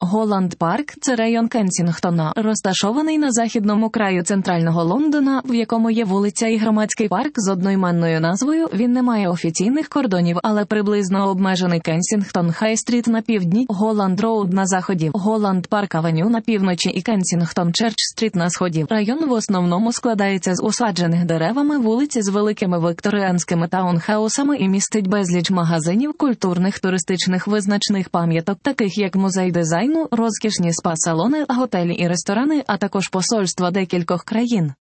Голланд Парк – це район Кенсінгтона, розташований на західному краю центрального Лондона, в якому є вулиця і громадський парк з одноіменною назвою. Він не має офіційних кордонів, але приблизно обмежений Кенсінгтон Хай-стріт на півдні, Голланд Роуд на заході, Голланд Парк Авеню на півночі і Кенсінгтон Черч-стріт на сході. Район в основному складається з усаджених деревами вулиць з великими викторіанськими таунхаусами і містить безліч магазинів, культурних, туристичних визначних пам'яток, таких як музей дизайну, розкішні спа-салони, готелі і ресторани, а також посольства декількох країн.